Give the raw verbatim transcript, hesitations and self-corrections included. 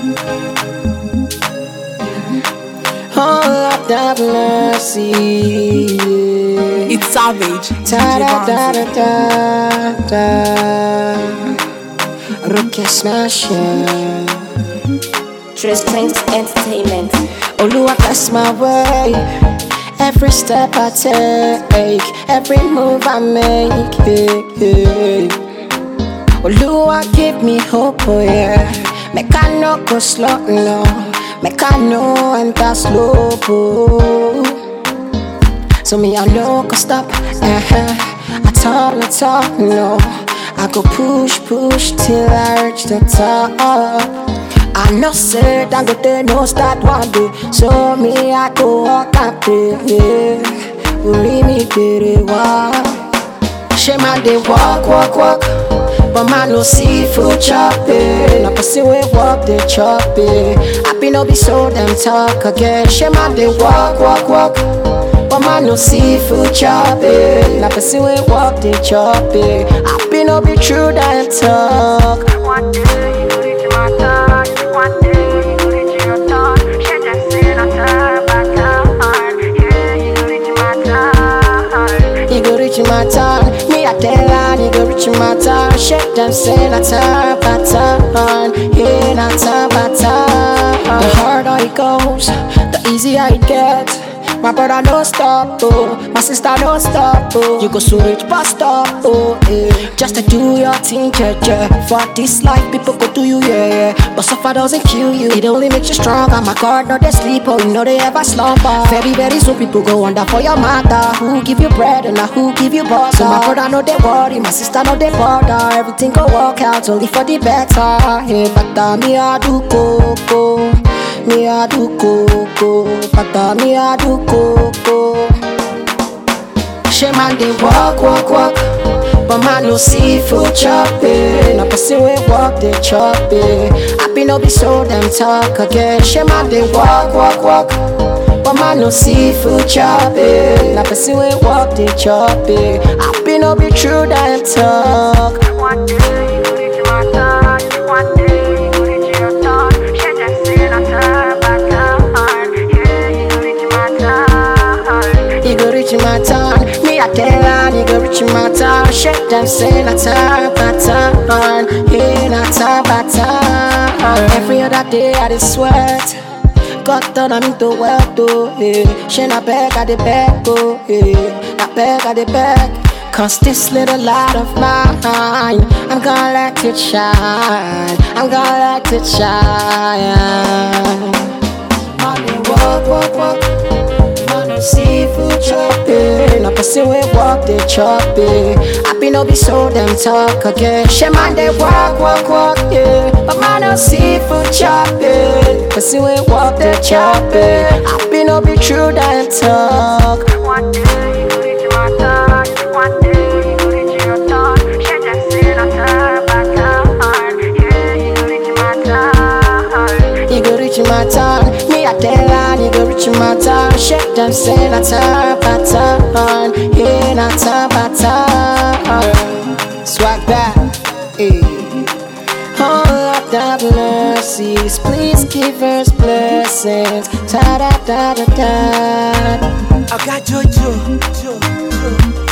Oh Lord have mercy. It's Savage. Da da da da da da. Rocket smasher. Tristan Entertainment. Oluwa bless my way. Every step I take, every move I make. Yeah, yeah. Oluwa give me hope, oh yeah. Make I no go slow, no. Make I know enter slow, oh. So me I no go stop, uh-huh. I talk, I talk, no. I go push, push till I reach the top. I know say that go there no start one day. So me I go walk and pray, yeah. Uri me get it walk. Shame I dey walk, walk, walk. But man no see food chopping. No person we walk they chop it. I be no be so them talk again. Shame I dey walk, walk, walk. But man no see food chopping. No person we walk they chop it. I be no be true them talk. One day you go reach my turn. One day you go reach your turn. She just said I turn back turn. Yeah, you go reach my turn. You go reach my turn. Me I tell her you go reach my turn. Shake them say na turn by turn. Yeah, na turn by turn. The harder it goes, the easier it gets. My brother no stop, oh. My sister no stop, oh. You go so rich, but stop, oh, yeah. Just to do your thing, yeah, yeah. For this life, people go do you, yeah, yeah. But suffer doesn't kill you, it only makes you stronger. My God, no they sleep, oh, you know they ever slumber. Very, very soon people go under for your matter. Who give you bread and now who give you butter? So my brother no they worry, my sister no they bother. Everything go work out only for the better. Hey, but uh, me I do coco. Me I do coco, pata me I do coco. She man they walk, walk, walk. But man no see food chopping. No person we walk they chop it. I be no be so them talk again. She man they walk, walk, walk. But man no see food chopping. No person we walk they chop it. I be no be true them talk. One day you go reach my turn. One day you go reach your turn. She just said I turn back turn. Yeah, you go reach my turn. You go reach my turn. Me I tell her you go reach my turn. Shake them say na turn by turn. Yeah, na turn by turn. Every other day I dey sweat. God turn am into wealth, oh, yeah. She na beg I dey beg, oh, yeah. Na beg I dey beg. Cause this little light of mine, I'm gonna let it shine. I'm gonna let it shine. Money walk, walk, walk. Money seafood chopping. No person we walk they chop it. I be no be so them talk again. She man they walk, walk, walk, yeah. But man no seafood chopping. Person we walk they chop it. I be no be true them talk. One day you go reach my turn. One day you go reach your turn. She just said I turn back turn. Yeah, you go reach my turn. You go reach my turn. Me I tell her you go reach my turn. Shake them say na turn by turn. Yeah, na turn by turn. Swag back, hey. Oh Lord have mercies, please give us blessings. Da da da da da. I got Jojo. Jo, jo.